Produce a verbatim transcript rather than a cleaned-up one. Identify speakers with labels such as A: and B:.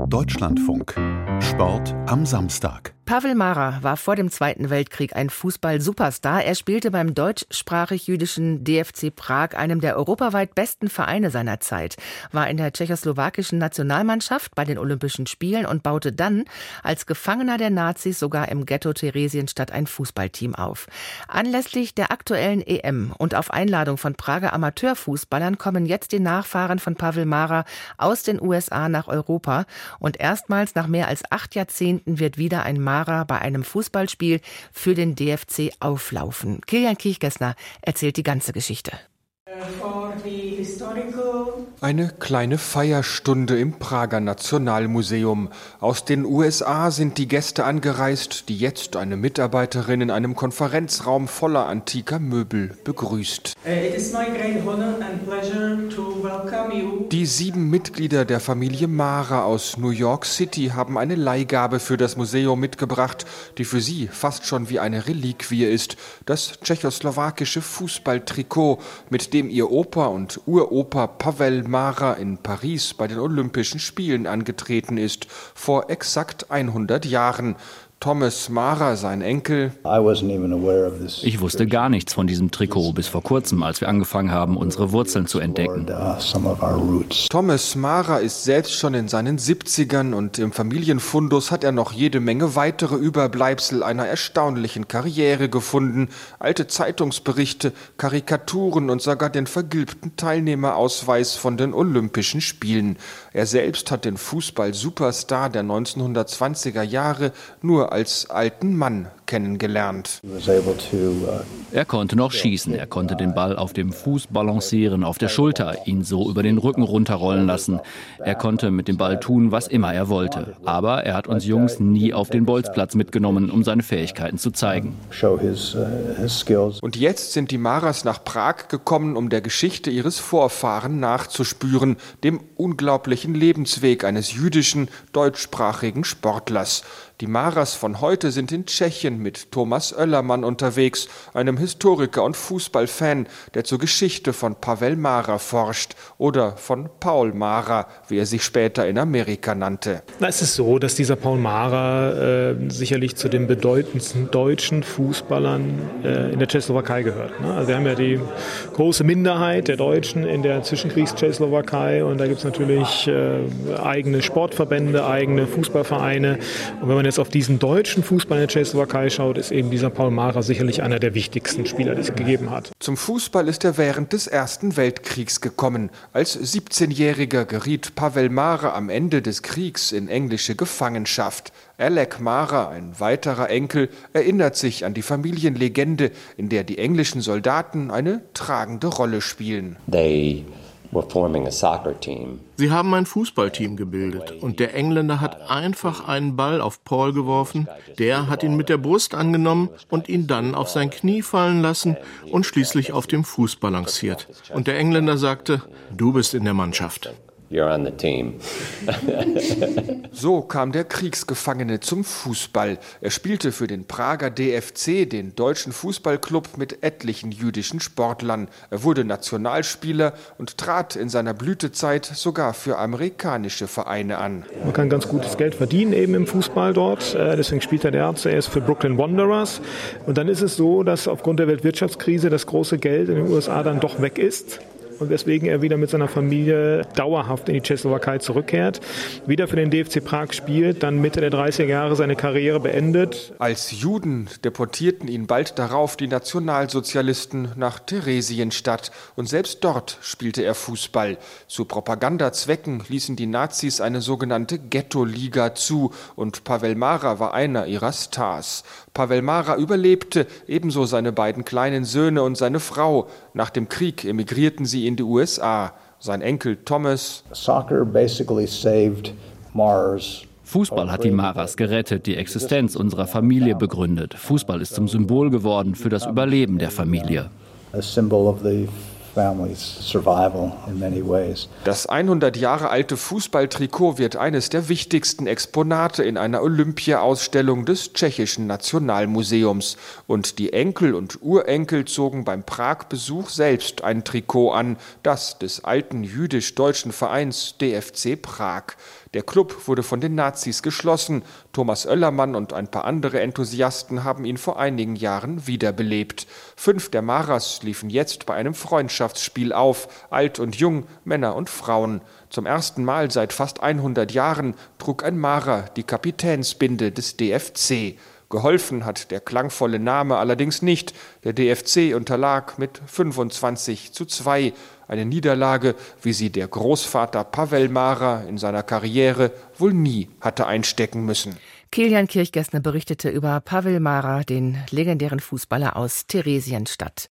A: Deutschlandfunk. Sport am Samstag.
B: Pavel Mara war vor dem Zweiten Weltkrieg ein Fußball-Superstar. Er spielte beim deutschsprachig-jüdischen D F C Prag, einem der europaweit besten Vereine seiner Zeit, war in der tschechoslowakischen Nationalmannschaft bei den Olympischen Spielen und baute dann als Gefangener der Nazis sogar im Ghetto Theresienstadt ein Fußballteam auf. Anlässlich der aktuellen E M und auf Einladung von Prager Amateurfußballern kommen jetzt die Nachfahren von Pavel Mara aus den U S A nach Europa und erstmals nach mehr als acht Jahrzehnten wird wieder ein Mara bei einem Fußballspiel für den D F C auflaufen. Kilian Kiechgessner erzählt die ganze Geschichte.
C: Eine kleine Feierstunde im Prager Nationalmuseum. Aus den U S A sind die Gäste angereist, die jetzt eine Mitarbeiterin in einem Konferenzraum voller antiker Möbel begrüßt. Die sieben Mitglieder der Familie Mara aus New York City haben eine Leihgabe für das Museum mitgebracht, die für sie fast schon wie eine Reliquie ist. Das tschechoslowakische Fußballtrikot, mit dem ihr Opa und Uropa Pavel Mara in Paris bei den Olympischen Spielen angetreten ist, vor exakt hundert Jahren. Thomas Mara, sein Enkel.
D: Ich wusste gar nichts von diesem Trikot bis vor kurzem, als wir angefangen haben, unsere Wurzeln zu entdecken.
C: Thomas Mara ist selbst schon in seinen siebzigern und im Familienfundus hat er noch jede Menge weitere Überbleibsel einer erstaunlichen Karriere gefunden. Alte Zeitungsberichte, Karikaturen und sogar den vergilbten Teilnehmerausweis von den Olympischen Spielen. Er selbst hat den Fußball-Superstar der neunzehnhundertzwanziger Jahre nur als alten Mann kennengelernt.
D: Er konnte noch schießen, er konnte den Ball auf dem Fuß balancieren, auf der Schulter, ihn so über den Rücken runterrollen lassen. Er konnte mit dem Ball tun, was immer er wollte. Aber er hat uns Jungs nie auf den Bolzplatz mitgenommen, um seine Fähigkeiten zu zeigen.
C: Und jetzt sind die Maras nach Prag gekommen, um der Geschichte ihres Vorfahren nachzuspüren, dem unglaublichen Lebensweg eines jüdischen, deutschsprachigen Sportlers. Die Maras von heute sind in Tschechien mit Thomas Oellermann unterwegs, einem Historiker und Fußballfan, der zur Geschichte von Pavel Mara forscht oder von Paul Mara, wie er sich später in Amerika nannte.
E: Na, es ist so, dass dieser Paul Mara äh, sicherlich zu den bedeutendsten deutschen Fußballern äh, in der Tschechoslowakei gehört. Ne? Also wir haben ja die große Minderheit der Deutschen in der Zwischenkriegs-Tschechoslowakei und da gibt es natürlich äh, eigene Sportverbände, eigene Fußballvereine. Und wenn man jetzt auf diesen deutschen Fußball in der Tschechoslowakei schaut, ist eben dieser Paul Mara sicherlich einer der wichtigsten Spieler, die es gegeben hat.
C: Zum Fußball ist er während des Ersten Weltkriegs gekommen. Als siebzehnjähriger geriet Pavel Mara am Ende des Kriegs in englische Gefangenschaft. Alec Mara, ein weiterer Enkel, erinnert sich an die Familienlegende, in der die englischen Soldaten eine tragende Rolle spielen.
F: They Sie haben ein Fußballteam gebildet und der Engländer hat einfach einen Ball auf Paul geworfen, der hat ihn mit der Brust angenommen und ihn dann auf sein Knie fallen lassen und schließlich auf dem Fuß balanciert. Und der Engländer sagte, du bist in der Mannschaft. You're on the team.
C: So kam der Kriegsgefangene zum Fußball. Er spielte für den Prager D F C, den deutschen Fußballclub mit etlichen jüdischen Sportlern. Er wurde Nationalspieler und trat in seiner Blütezeit sogar für amerikanische Vereine an.
E: Man kann ganz gutes Geld verdienen eben im Fußball dort. Deswegen spielt er der zuerst für Brooklyn Wanderers. Und dann ist es so, dass aufgrund der Weltwirtschaftskrise das große Geld in den U S A dann doch weg ist. Und weswegen er wieder mit seiner Familie dauerhaft in die Tschechoslowakei zurückkehrt, wieder für den D F C Prag spielt, dann Mitte der dreißiger Jahre seine Karriere beendet.
C: Als Juden deportierten ihn bald darauf die Nationalsozialisten nach Theresienstadt und selbst dort spielte er Fußball. Zu Propagandazwecken ließen die Nazis eine sogenannte Ghetto-Liga zu und Pavel Mara war einer ihrer Stars. Pavel Mara überlebte, ebenso seine beiden kleinen Söhne und seine Frau. Nach dem Krieg emigrierten sie in die U S A. Sein Enkel Thomas.
D: Fußball hat die Maras gerettet, die Existenz unserer Familie begründet. Fußball ist zum Symbol geworden für das Überleben der Familie.
C: Das hundert Jahre alte Fußballtrikot wird eines der wichtigsten Exponate in einer Olympia-Ausstellung des Tschechischen Nationalmuseums. Und die Enkel und Urenkel zogen beim Prag-Besuch selbst ein Trikot an, das des alten jüdisch-deutschen Vereins D F C Prag. Der Club wurde von den Nazis geschlossen. Thomas Oellermann und ein paar andere Enthusiasten haben ihn vor einigen Jahren wiederbelebt. Fünf der Marers liefen jetzt bei einem Freundschaftsspiel auf, alt und jung, Männer und Frauen. Zum ersten Mal seit fast hundert Jahren trug ein Marer die Kapitänsbinde des D F C. Geholfen hat der klangvolle Name allerdings nicht. Der D F C unterlag mit fünfundzwanzig zu zwei. Eine Niederlage, wie sie der Großvater Pavel Mara in seiner Karriere wohl nie hatte einstecken müssen.
B: Kilian Kirchgessner berichtete über Pavel Mara, den legendären Fußballer aus Theresienstadt.